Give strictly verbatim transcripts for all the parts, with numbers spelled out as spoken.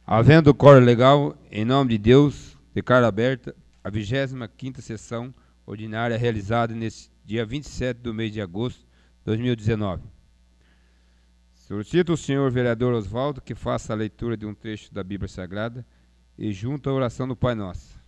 Havendo coro legal, em nome de Deus, declaro aberta a vigésima quinta sessão ordinária realizada neste dia vinte e sete do mês de agosto de dois mil e dezenove. Solicito o senhor vereador Oswaldo que faça a leitura de um trecho da Bíblia Sagrada e junto à oração do Pai Nosso.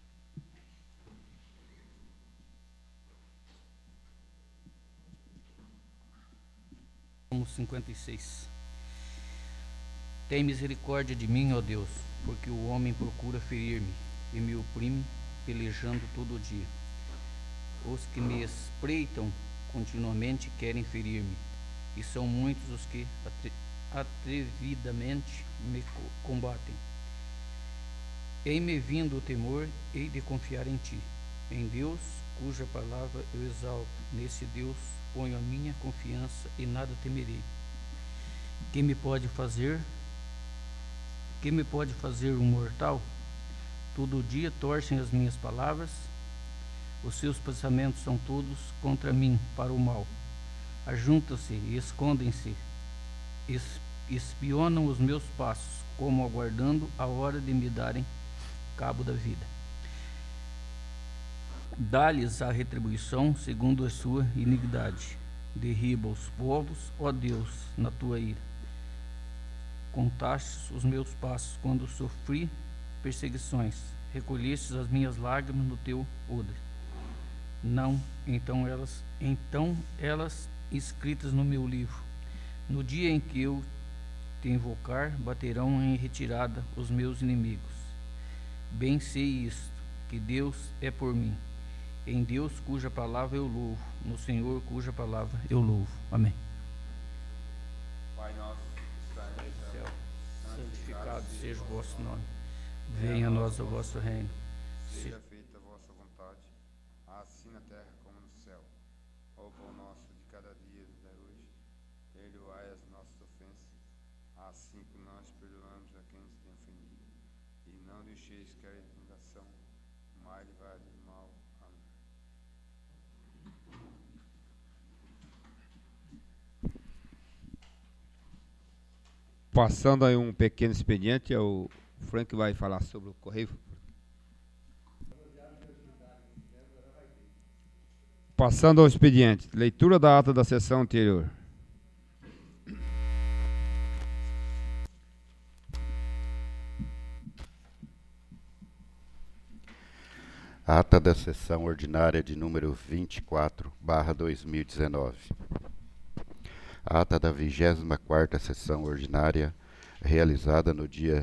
cinquenta e seis. Tem misericórdia de mim, ó Deus, porque o homem procura ferir-me e me oprime, pelejando todo o dia. Os que me espreitam continuamente querem ferir-me, e são muitos os que atre- atrevidamente me co- combatem. Em-me vindo o temor, hei de confiar em ti, em Deus, cuja palavra eu exalto. Nesse Deus ponho a minha confiança e nada temerei. Que me pode fazer? Que me pode fazer um mortal? Todo dia torcem as minhas palavras. Os seus pensamentos são todos contra mim, para o mal. Ajuntam-se e escondem-se, es- espionam os meus passos, como aguardando a hora de me darem cabo da vida. Dá-lhes a retribuição segundo a sua iniquidade. Derriba os povos, ó Deus, na tua ira. Contastes os meus passos quando sofri perseguições. Recolhestes as minhas lágrimas no teu odre. Não, então elas, então elas escritas no meu livro. No dia em que eu te invocar, baterão em retirada os meus inimigos. Bem sei isto, que Deus é por mim. Em Deus cuja palavra eu louvo, no Senhor cuja palavra eu louvo. Amém. Pai nosso, que está no Céu, santificado seja o vosso nome. Venha a nós o vosso reino. seja feita a vossa vontade, assim na terra como no céu. O pão nosso de cada dia nos dai hoje, perdoai as nossas ofensas, assim como nós perdoamos a quem nos tem ofendido. E não deixeis cair em tentação, mas livrai-nos do mal. Amém. Passando aí um pequeno expediente, é o Frank vai falar sobre o correio. Passando ao expediente, leitura da ata da sessão anterior. Ata da sessão ordinária de número vinte e quatro, barra dois mil e dezenove. Ata da vigésima quarta sessão ordinária, realizada no dia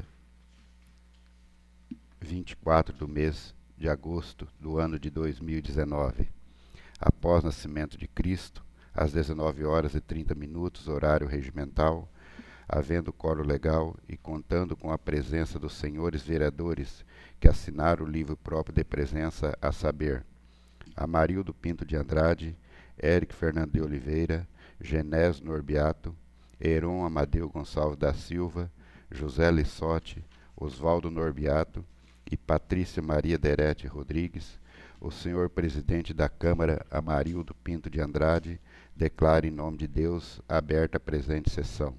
vinte e quatro do mês de agosto do ano de dois mil e dezenove. Após nascimento de Cristo, às dezenove horas e trinta minutos, horário regimental, havendo quórum legal e contando com a presença dos senhores vereadores que assinaram o livro próprio de presença, a saber, Amarildo Pinto de Andrade, Érico Fernando de Oliveira, Genésio Norbiato, Heron Amadeu Gonçalves da Silva, José Lissotti, Oswaldo Norbiato e Patrícia Maria Derete Rodrigues, o senhor presidente da Câmara, Amarildo Pinto de Andrade, declara em nome de Deus aberta a presente sessão.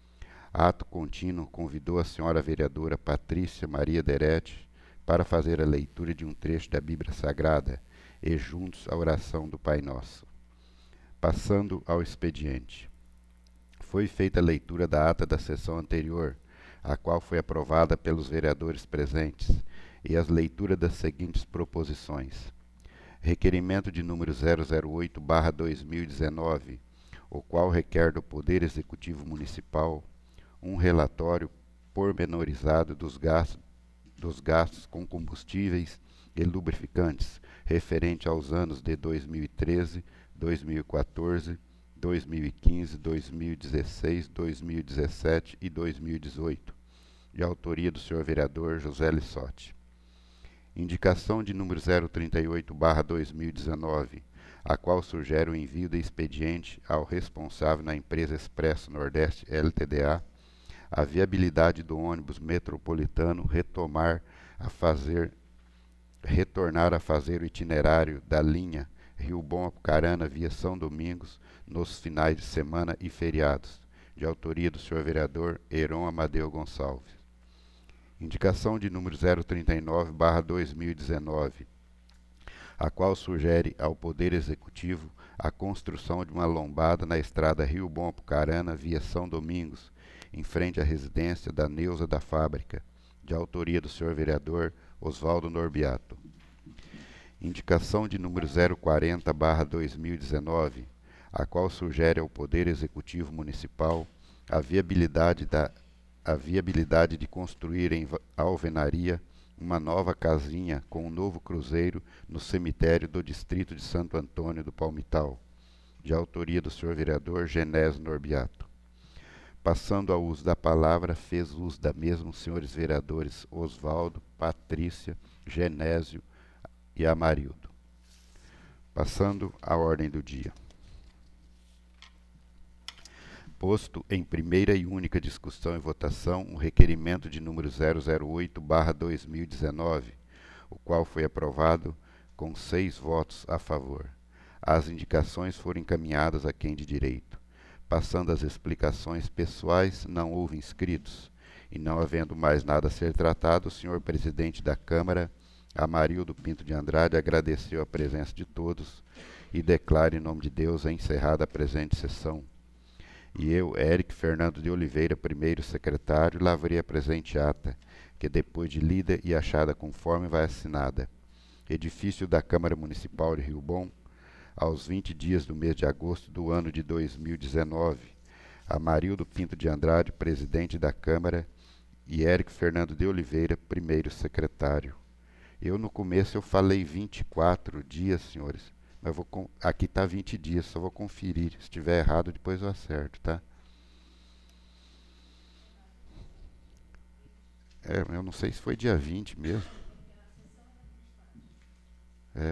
Ato contínuo convidou a senhora vereadora Patrícia Maria Derete para fazer a leitura de um trecho da Bíblia Sagrada e juntos a oração do Pai Nosso. Passando ao expediente. Foi feita a leitura da ata da sessão anterior, a qual foi aprovada pelos vereadores presentes, e as leituras das seguintes proposições. Requerimento de número zero zero oito barra dois mil e dezenove, o qual requer do Poder Executivo Municipal um relatório pormenorizado dos gastos, dos gastos com combustíveis e lubrificantes referente aos anos de dois mil e treze, dois mil e quatorze, dois mil e quinze, dois mil e dezesseis, dois mil e dezessete e dois mil e dezoito, de autoria do senhor vereador José Lissotti. Indicação de número zero trinta e oito barra dois mil e dezenove, a qual sugere o envio de expediente ao responsável na empresa Expresso Nordeste L T D A a viabilidade do ônibus metropolitano retomar a fazer retornar a fazer o itinerário da linha Rio Bom Apucarana via São Domingos nos finais de semana e feriados, de autoria do senhor vereador Heron Amadeu Gonçalves. Indicação de número zero trinta e nove barra dois mil e dezenove, a qual sugere ao Poder Executivo a construção de uma lombada na estrada Rio Bom Apucarana, via São Domingos, em frente à residência da Neuza da Fábrica, de autoria do senhor vereador Oswaldo Norbiato. Indicação de número zero quarenta barra dois mil e dezenove, a qual sugere ao Poder Executivo Municipal a viabilidade, da, a viabilidade de construir em alvenaria uma nova casinha com um novo cruzeiro no cemitério do distrito de Santo Antônio do Palmital, de autoria do senhor vereador Genésio Norbiato. Passando ao uso da palavra, fez uso da mesma os senhores vereadores Oswaldo, Patrícia, Genésio e Amarildo. Passando à ordem do dia. Posto em primeira e única discussão e votação o requerimento de número zero zero oito barra dois mil e dezenove, o qual foi aprovado com seis votos a favor. As indicações foram encaminhadas a quem de direito. Passando às explicações pessoais, não houve inscritos, e não havendo mais nada a ser tratado, o senhor presidente da Câmara, Amarildo Pinto de Andrade, agradeceu a presença de todos e declara em nome de Deus a encerrada a presente sessão. E eu, Érico Fernando de Oliveira, primeiro secretário, lavrei a presente ata, que depois de lida e achada conforme vai assinada. Edifício da Câmara Municipal de Rio Bom, aos vinte dias do mês de agosto do ano de dois mil e dezenove, Amarildo Pinto de Andrade, presidente da Câmara, e Érico Fernando de Oliveira, primeiro secretário. Eu, no começo, eu falei vinte e quatro dias, senhores. Mas vou, aqui está vinte dias, só vou conferir. Se estiver errado, depois eu acerto, tá? É, eu não sei se foi dia vinte mesmo. É.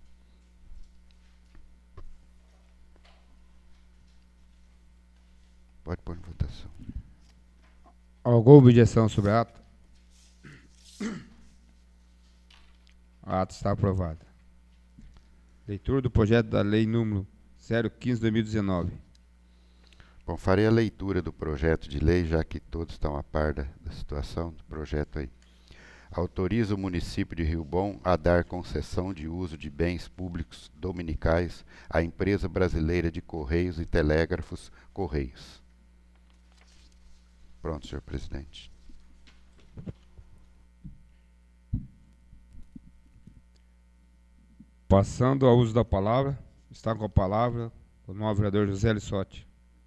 Pode pôr em votação. Alguma objeção sobre a ata? A ata está aprovada. Leitura do projeto da lei número zero quinze barra dois mil e dezenove. Bom, farei a leitura do projeto de lei, já que todos estão a par da, da situação do projeto aí. Autoriza o município de Rio Bom a dar concessão de uso de bens públicos dominicais à empresa brasileira de Correios e Telégrafos Correios. Pronto, senhor presidente. Passando ao uso da palavra, está com a palavra o novo vereador José Lissotti.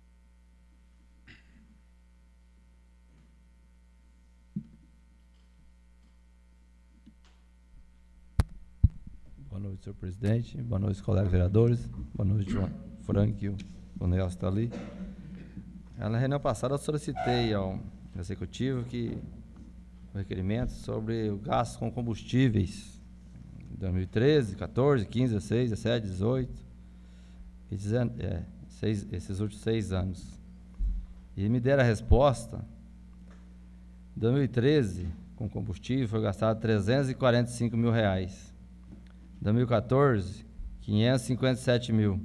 Boa noite, senhor presidente. Boa noite, colegas vereadores. Boa noite, João Frank, o, o Nelson está ali. Na reunião passada, eu solicitei ao executivo que o requerimento sobre o gasto com combustíveis dois mil e treze, quatorze, quinze, dezesseis, dezessete, dezoito e dezenove, é, seis, esses últimos seis anos. E me deram a resposta. Em dois mil e treze, com combustível, foi gastado trezentos e quarenta e cinco mil reais. Em dois mil e quatorze, quinhentos e cinquenta e sete mil.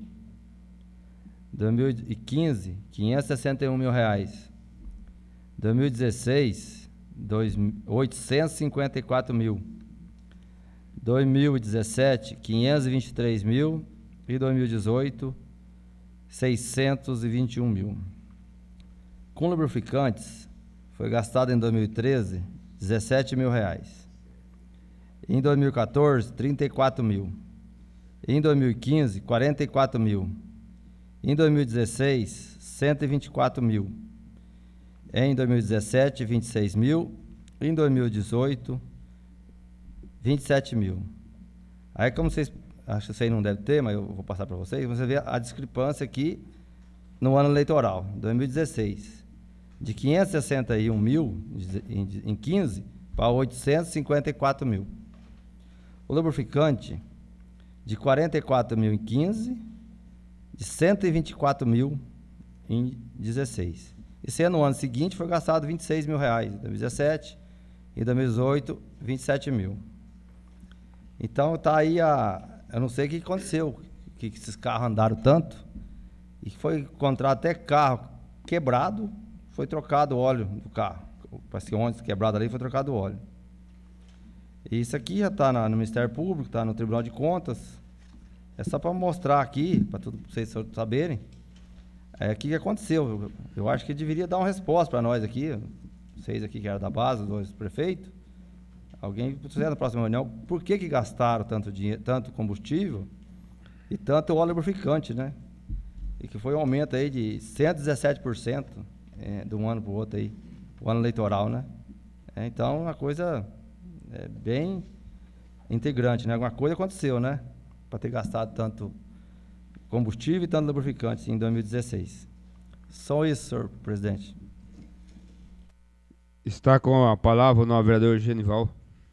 Em dois mil e quinze, quinhentos e sessenta e um mil reais. Em dois mil e dezesseis, oitocentos e cinquenta e quatro mil. dois mil e dezessete, quinhentos e vinte e três mil, e dois mil e dezoito, seiscentos e vinte e um mil. Com lubrificantes, foi gastado em dois mil e treze, dezessete mil reais. Em dois mil e quatorze, trinta e quatro mil. Em dois mil e quinze, quarenta e quatro mil. Em dois mil e dezesseis, cento e vinte e quatro mil. Em dois mil e dezessete, vinte e seis mil. Em dois mil e dezoito, vinte e sete mil. Aí, como vocês, acho que isso aí não deve ter, mas eu vou passar para vocês, você vê a discrepância aqui no ano eleitoral, dois mil e dezesseis, de quinhentos e sessenta e um mil em quinze para oitocentos e cinquenta e quatro mil. O lubrificante, de quarenta e quatro mil em quinze, de cento e vinte e quatro mil em dezesseis. E sendo no ano seguinte, foi gastado vinte e seis mil reais, em dois mil e dezessete, em dois mil e dezoito, vinte e sete mil. Então, está aí a... Eu não sei o que aconteceu, que, que esses carros andaram tanto, e foi encontrado até carro quebrado, foi trocado o óleo do carro. parece que ontem quebrado ali, foi trocado o óleo. E isso aqui já está no Ministério Público, está no Tribunal de Contas. É só para mostrar aqui, para vocês saberem, é, o que aconteceu. Eu, eu acho que deveria dar uma resposta para nós aqui, vocês aqui que eram da base, os dois prefeitos, alguém fizer na próxima reunião, por que que gastaram tanto dinheiro, tanto combustível e tanto óleo lubrificante, né? E que foi um aumento aí de cento e dezessete por cento é, de um ano para o outro aí, o ano eleitoral, né? É, então, uma coisa é, bem integrante, né? Alguma coisa aconteceu, né? Para ter gastado tanto combustível e tanto lubrificante em dois mil e dezesseis. Só isso, senhor presidente. Está com a palavra o novo vereador Genival.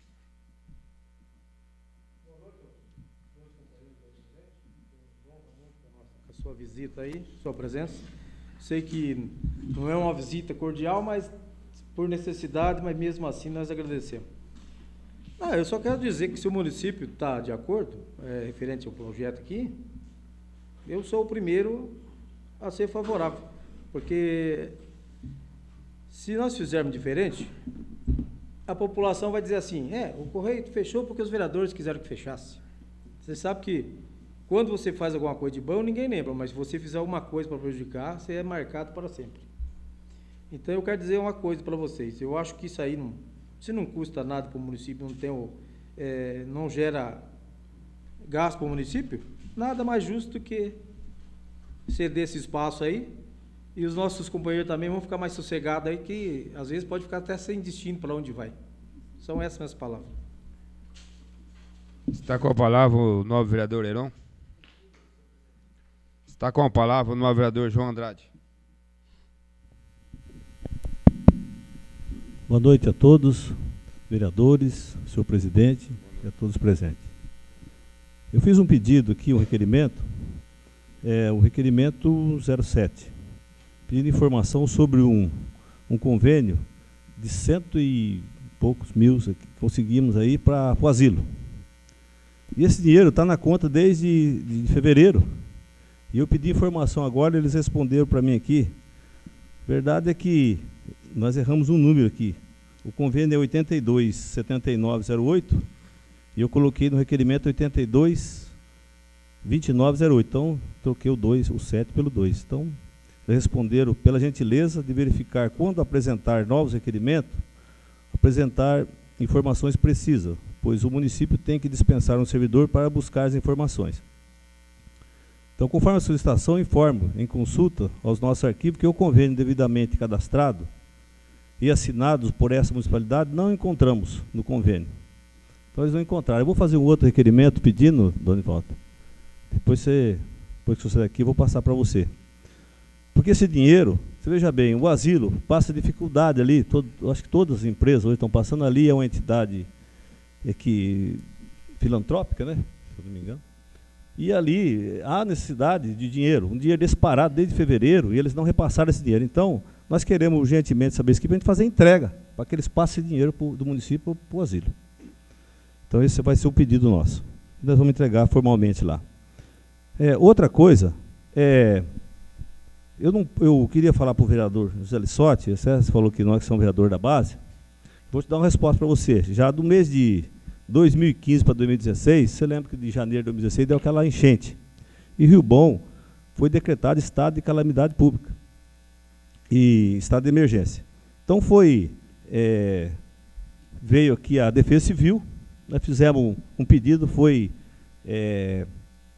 A sua visita aí, sua presença. Sei que não é uma visita cordial, mas por necessidade, mas mesmo assim nós agradecemos. Ah, eu só quero dizer que se o município está de acordo, é, referente ao projeto aqui, eu sou o primeiro a ser favorável, porque se nós fizermos diferente, a população vai dizer assim, é, o Correio fechou porque os vereadores quiseram que fechasse. Você sabe que quando você faz alguma coisa de bom, ninguém lembra, mas se você fizer alguma coisa para prejudicar, você é marcado para sempre. Então eu quero dizer uma coisa para vocês, eu acho que isso aí não, se não custa nada para o município, não, tem o, é, não gera gasto para o município, nada mais justo que ceder esse espaço aí, e os nossos companheiros também vão ficar mais sossegados aí, que às vezes pode ficar até sem destino para onde vai. São essas minhas palavras. Está com a palavra o novo vereador Heron. Está com a palavra o novo vereador João Andrade. Boa noite a todos, vereadores, senhor presidente e a todos presentes. Eu fiz um pedido aqui, um requerimento, é, o requerimento zero sete, pedindo informação sobre um, um convênio de cento e poucos mil que conseguimos aí para o asilo. E esse dinheiro está na conta desde de fevereiro. E eu pedi informação agora, eles responderam para mim aqui. Verdade é que nós erramos um número aqui. O convênio é oitenta e dois, setenta e nove, zero oito, e eu coloquei no requerimento oitenta e dois, vinte e nove, zero oito. Então, troquei o dois, o sete pelo dois. Então, eles responderam pela gentileza de verificar, quando apresentar novos requerimentos, apresentar informações precisas, pois o município tem que dispensar um servidor para buscar as informações. Então, conforme a solicitação, informo em consulta aos nossos arquivos que o convênio devidamente cadastrado e assinados por essa municipalidade não encontramos no convênio. Então, eles não encontraram. Eu vou fazer um outro requerimento pedindo, dona Ivalda. Depois, você, depois que você sair daqui, eu vou passar para você. Porque esse dinheiro, você veja bem, o asilo passa dificuldade ali, todo, acho que todas as empresas hoje estão passando ali, é uma entidade é que, filantrópica, né? Se eu não me engano. E ali há necessidade de dinheiro, um dinheiro desse parado desde fevereiro, e eles não repassaram esse dinheiro. Então, nós queremos urgentemente saber isso aqui para a gente fazer entrega, para que eles passem esse dinheiro pro, do município para o asilo. Então, esse vai ser o pedido nosso. Nós vamos entregar formalmente lá. É, outra coisa, é, eu, não, eu queria falar para o vereador José Lissotti, você falou que nós que somos vereador da base, vou te dar uma resposta para você. Já do mês de dois mil e quinze para dois mil e dezesseis, você lembra que de janeiro de dois mil e dezesseis deu aquela enchente. E Rio Bom foi decretado estado de calamidade pública e estado de emergência. Então foi, é, veio aqui a Defesa Civil, nós fizemos um, um pedido, foi é,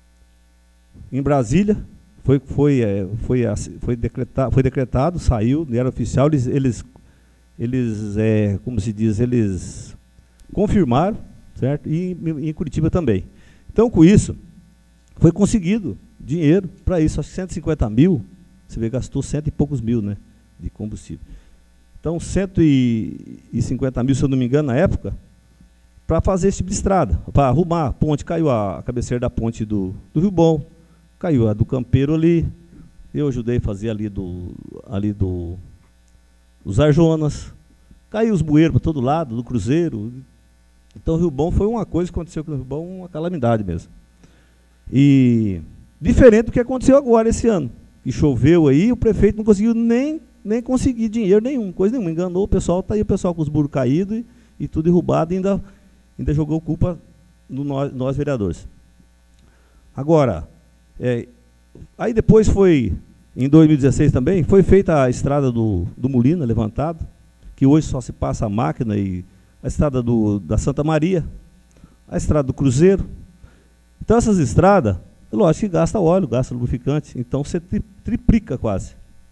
em Brasília, foi, foi, é, foi, foi, decretado, foi decretado, saiu, era oficial, eles, eles, eles é, como se diz, eles confirmaram, certo? E em Curitiba também. Então, com isso, foi conseguido dinheiro para isso, acho que cento e cinquenta mil, você vê, gastou cento e poucos mil, né, de combustível. Então, cento e cinquenta mil, se eu não me engano, na época, para fazer esse tipo de estrada, para arrumar a ponte, caiu a, a cabeceira da ponte do, do Rio Bom, caiu a do Campeiro ali, eu ajudei a fazer ali do, ali do, dos Arjonas, caiu os bueiros para todo lado, do Cruzeiro. Então, o Rio Bom foi uma coisa que aconteceu com o Rio Bom, uma calamidade mesmo. E diferente do que aconteceu agora esse ano, que choveu aí, o prefeito não conseguiu nem, nem conseguir dinheiro nenhum, coisa nenhuma. Enganou o pessoal, está aí o pessoal com os burros caídos e, e tudo derrubado, e ainda, ainda jogou culpa no nós, nós vereadores. Agora, é, aí depois foi, em dois mil e dezesseis também, foi feita a estrada do, do Molina, levantado, que hoje só se passa a máquina, e a estrada do, da Santa Maria, a estrada do Cruzeiro. Então essas estradas, lógico que gasta óleo, gasta lubrificante, então você tri, triplica quase.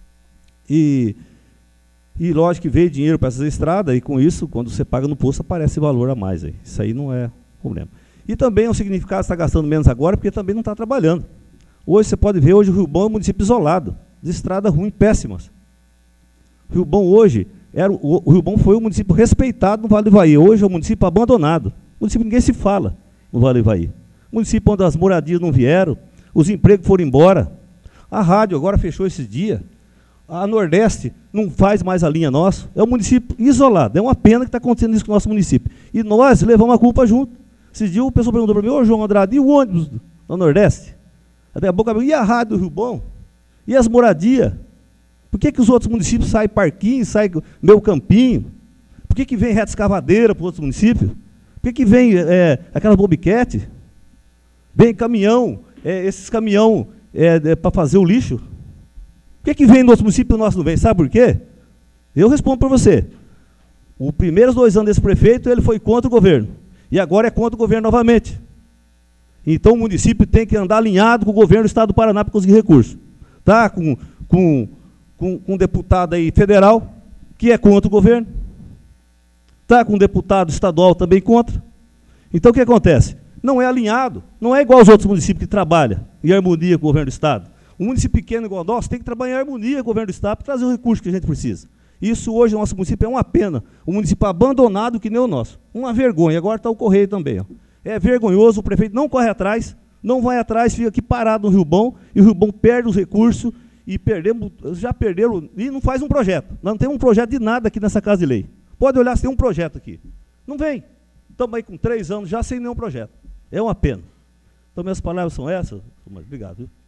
E, e lógico que veio dinheiro para essas estradas, e com isso, quando você paga no posto, aparece valor a mais. Aí. Isso aí não é problema. E também o significado está gastando menos agora, porque também não está trabalhando. Hoje você pode ver, hoje o Rio Bom é um município isolado, de estrada ruim, péssimas. O Rio Bom hoje, era, o, o Rio Bom foi um município respeitado no Vale do Ivaí, hoje é um município abandonado. Um município que ninguém se fala no Vale do Ivaí. Um município onde as moradias não vieram, os empregos foram embora. A rádio agora fechou esses dias. A Nordeste não faz mais a linha nossa. É um município isolado. É uma pena que está acontecendo isso com o nosso município. E nós levamos a culpa junto. Esses dias o pessoal perguntou para mim, ô João Andrade, e o ônibus do Nordeste? Até a boca, e a rádio do Rio Bom? E as moradias? Por que, que os outros municípios saem parquinho, saem meu campinho? Por que, que vem reta escavadeira para os outros municípios? Por que, que vem é, aquelas bobquete? Vem caminhão, é, esses caminhão é, é, para fazer o lixo? Por que, que vem no outro município e o nosso não vem? Sabe por quê? Eu respondo para você. Os primeiros dois anos desse prefeito, ele foi contra o governo. E agora é contra o governo novamente. Então o município tem que andar alinhado com o governo do Estado do Paraná para conseguir recursos. Tá? Com, com, com, com um deputado aí federal, que é contra o governo. Está com um deputado estadual também contra. Então o que acontece? Não é alinhado, não é igual aos outros municípios que trabalham em harmonia com o governo do Estado. Um município pequeno igual o nosso tem que trabalhar em harmonia com o governo do Estado para trazer o recurso que a gente precisa. Isso hoje no nosso município é uma pena. Um município abandonado que nem o nosso. Uma vergonha. Agora está o Correio também. Ó. É vergonhoso, o prefeito não corre atrás, não vai atrás, fica aqui parado no Rio Bom, e o Rio Bom perde os recursos, e perdemos, já perderam, e não faz um projeto. Nós não temos um projeto de nada aqui nessa Casa de Lei. Pode olhar se tem um projeto aqui. Não vem. Estamos aí com três anos já sem nenhum projeto. É uma pena. Então, minhas palavras são essas. Obrigado. Viu?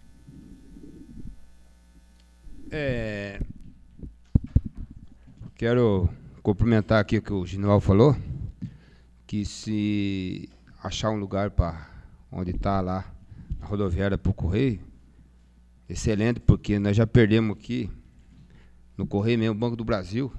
É, quero cumprimentar aqui o que o Genival falou, que se achar um lugar para onde está lá a rodoviária para o Correio, excelente, porque nós já perdemos aqui no Correio mesmo, o Banco do Brasil.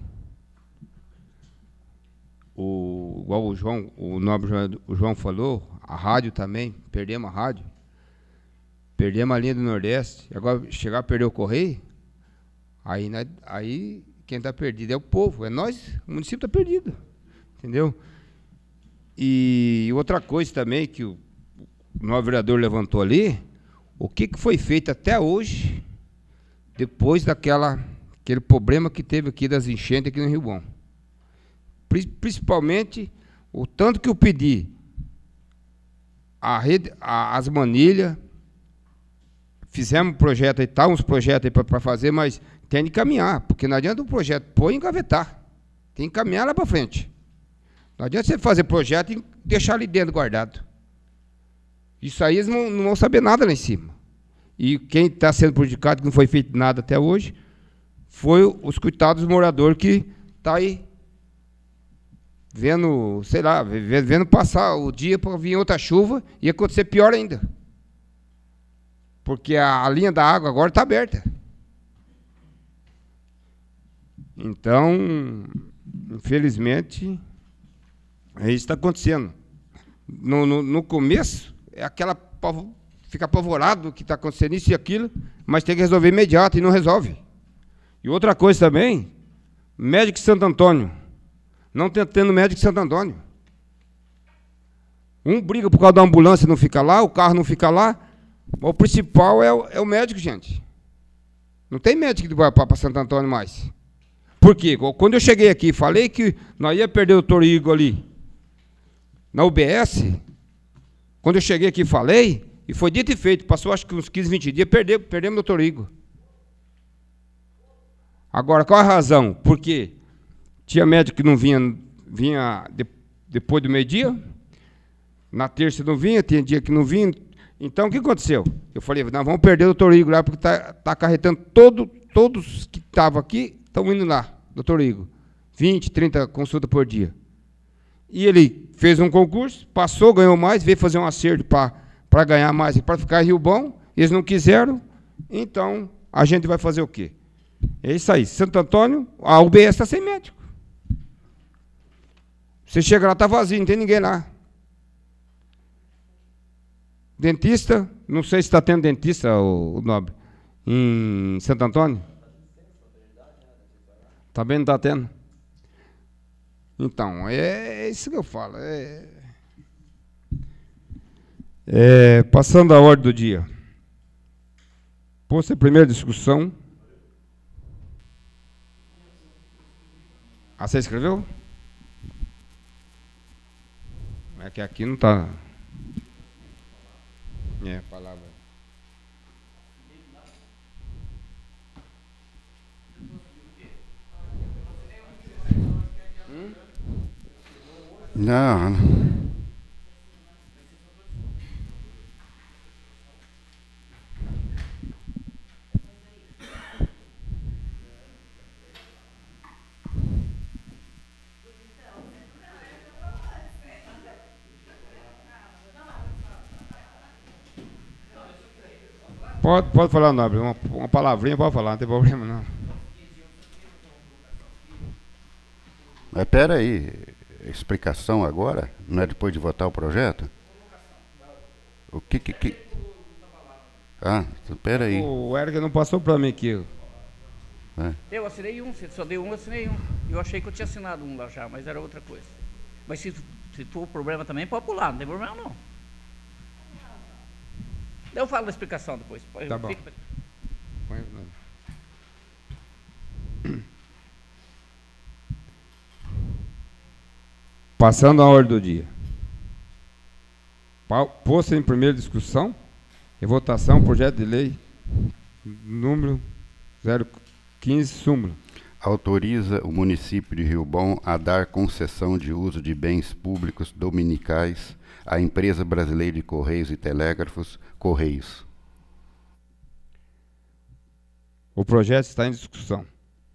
O, igual o João, o nobre João, o João falou, a rádio também, perdemos a rádio, perdemos a linha do Nordeste, agora chegar a perder o Correio, aí, aí quem está perdido é o povo, é nós, o município está perdido, entendeu? E outra coisa também que o, o novo vereador levantou ali, o que, que foi feito até hoje, depois daquela, aquele problema que teve aqui das enchentes aqui no Rio Bom. Principalmente o tanto que eu pedi a rede, a, as manilhas, fizemos um projeto aí, tá uns projetos aí para fazer, mas tem de caminhar, porque não adianta um projeto pôr e engavetar, tem que caminhar lá para frente. Não adianta você fazer projeto e deixar ali dentro guardado. Isso aí eles não, não vão saber nada lá em cima. E quem está sendo prejudicado, que não foi feito nada até hoje, foi os coitados moradores que estão aí vendo, sei lá, vendo passar o dia para vir outra chuva e acontecer pior ainda. Porque a, a linha da água agora está aberta. Então, infelizmente, é isso que está acontecendo. No, no, no começo, é aquela fica apavorado que está acontecendo isso e aquilo, mas tem que resolver imediato e não resolve. E outra coisa também, médico de Santo Antônio. Não tem tendo médico de Santo Antônio. Um briga por causa da ambulância, não fica lá, o carro não fica lá. O principal é o, é o médico, gente. Não tem médico que vai para Santo Antônio mais. Por quê? Quando eu cheguei aqui, falei que nós ia perder o doutor Igor ali, na U B S, quando eu cheguei aqui, falei, e foi dito e feito, passou acho que uns quinze, vinte dias, perdemos, perdemos o doutor Igor. Agora, qual a razão? Por quê? Tinha médico que não vinha, vinha de, depois do meio-dia, na terça não vinha, tinha dia que não vinha. Então, o que aconteceu? Eu falei, nós vamos perder o doutor Igor lá, porque está tá acarretando todo, todos que estavam aqui estão indo lá, doutor Igor. vinte, trinta consultas por dia. E ele fez um concurso, passou, ganhou mais, veio fazer um acerto para ganhar mais e para ficar em Rio Bom. Eles não quiseram, então a gente vai fazer o quê? É isso aí. Santo Antônio, a U B S está sem médico. Você chega lá, está vazio, não tem ninguém lá. Dentista, não sei se está tendo dentista, o, o Nobre, em Santo Antônio. Também não está tendo. Então, é, é isso que eu falo. É, é, passando a ordem do dia. Posta a primeira discussão. Ah, você escreveu? É que aqui não está. É, palavra. Não, não. Pode, pode falar, Nobre. Uma, uma palavrinha pode falar, não tem problema não. Mas espera aí, explicação agora? Não é depois de votar o projeto? O que que... que... Ah, espera aí. O Eric não passou para mim aqui. É. Eu assinei um, se só deu um, eu assinei um. Eu achei que eu tinha assinado um lá já, mas era outra coisa. Mas se, se for problema também, pode pular, não tem problema não. Eu falo da explicação depois. Tá bom. Fica... Passando a ordem do dia. Posto em primeira discussão e votação, projeto de lei número zero quinze, súmula. Autoriza o município de Rio Bom a dar concessão de uso de bens públicos dominicais à Empresa Brasileira de Correios e Telégrafos, Correios. O projeto está em discussão.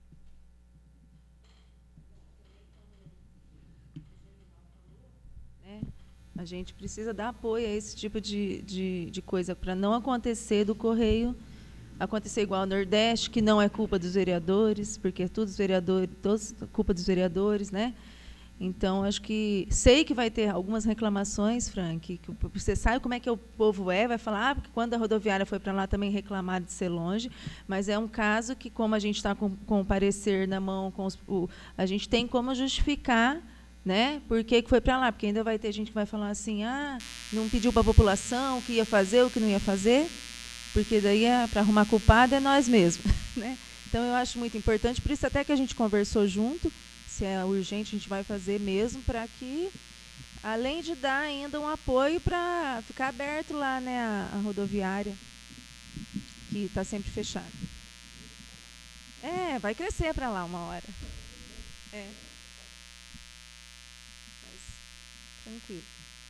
A gente precisa dar apoio a esse tipo de, de, de coisa para não acontecer do Correio acontecer igual ao Nordeste, que não é culpa dos vereadores, porque é tudo os vereadores, todos culpa dos vereadores, né? Então, acho que sei que vai ter algumas reclamações, Frank, que você sabe como é que o povo é, vai falar, ah, porque quando a rodoviária foi para lá também reclamaram de ser longe, mas é um caso que, como a gente está com, com o parecer na mão, com os, o, a gente tem como justificar, né? Por que que foi para lá? Porque ainda vai ter gente que vai falar assim, ah, não pediu para a população o que ia fazer, o que não ia fazer, porque daí é para arrumar culpado é nós mesmos, né? Então eu acho muito importante, por isso até que a gente conversou junto, se é urgente a gente vai fazer mesmo, para que, além de dar ainda um apoio para ficar aberto lá, né, a, a rodoviária, que está sempre fechada. É, vai crescer para lá uma hora. É. Tranquilo.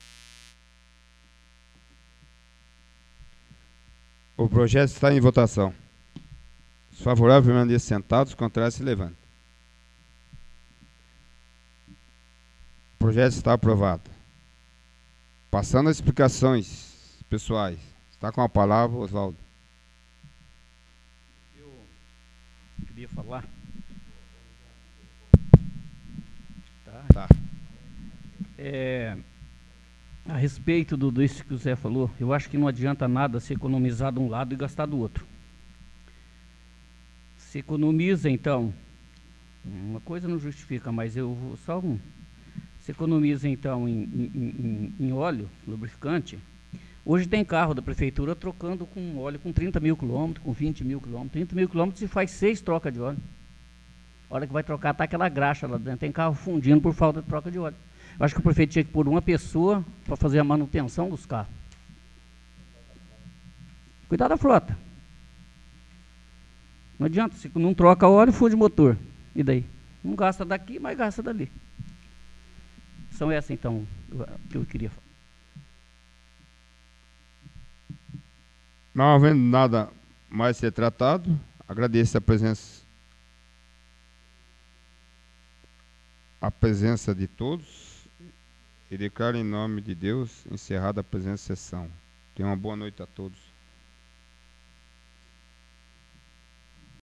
O projeto está em votação. Os favoráveis permanecem sentados, os contrários se levantam. O projeto está aprovado. Passando as explicações pessoais. Está com a palavra, Oswaldo. Eu queria falar. Tá. Tá. É, a respeito do disso que o Zé falou, eu acho que não adianta nada se economizar de um lado e gastar do outro. Se economiza, então, uma coisa não justifica, mas eu vou só um. Se economiza, então, em, em, em, em óleo, lubrificante. Hoje tem carro da prefeitura trocando com óleo com trinta mil quilômetros, com vinte mil quilômetros. trinta mil quilômetros e faz seis trocas de óleo. A hora que vai trocar, está aquela graxa lá dentro. Tem carro fundindo por falta de troca de óleo. Eu acho que o prefeito tinha que pôr uma pessoa para fazer a manutenção dos carros. Cuidar da frota. Não adianta, se não troca óleo, funde motor. E daí? Não gasta daqui, mas gasta dali. São essas, então, que eu queria falar. Não havendo nada mais a ser tratado, agradeço a presença a presença de todos e declaro em nome de Deus encerrada a presente sessão. Tenha uma boa noite a todos.